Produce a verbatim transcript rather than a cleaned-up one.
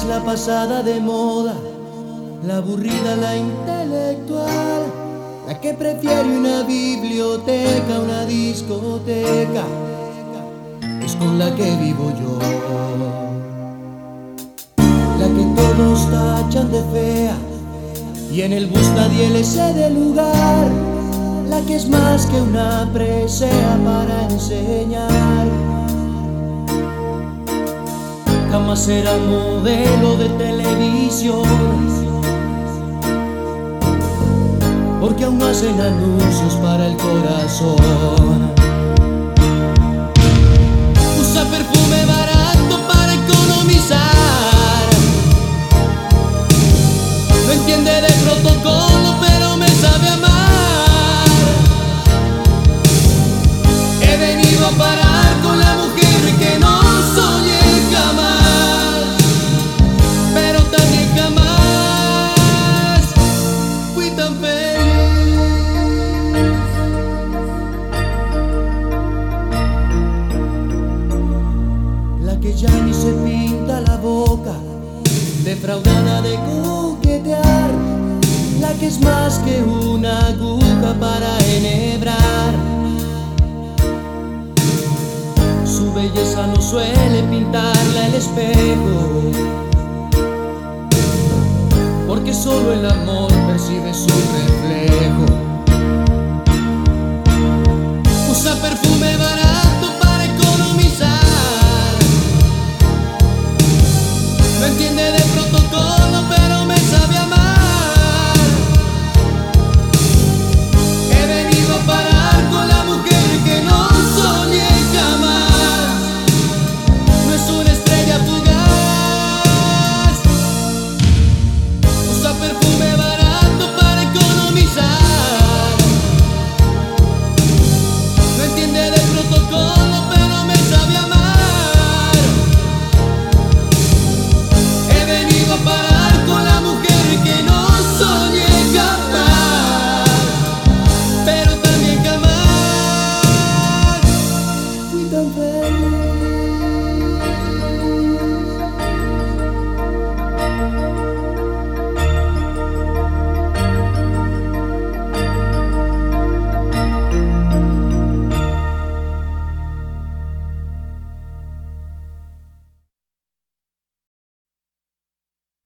la pasada de moda, la aburrida, la intelectual, la que prefiere una biblioteca a una discoteca, es con la que vivo yo. La que todos tachan de fea y en el bus nadie le cede lugar, la que es más que una presea para enseñar. Jamás será modelo de televisión, porque aún no hacen anuncios para el corazón. Usa perfume barato para economizar, no entiende de protocolo pero me sabe amar. He venido a parar con la mujer que no soñé jamás, pero también jamás fui tan feliz. La que ya ni se pinta la boca, defraudada de coquetear, la que es más que una aguja para enhebrar. Su belleza no suele pintarla el espejo, porque solo el amor percibe su reflejo. Usa perfume barato para economizar, no entiende de protocolo pero me sabe amar. He venido a parar con la mujer que no soñé jamás, no es una estrella fugaz. Usa perfume barato para economizar, no entiende de protocolo pero me sabe amar. He venido a parar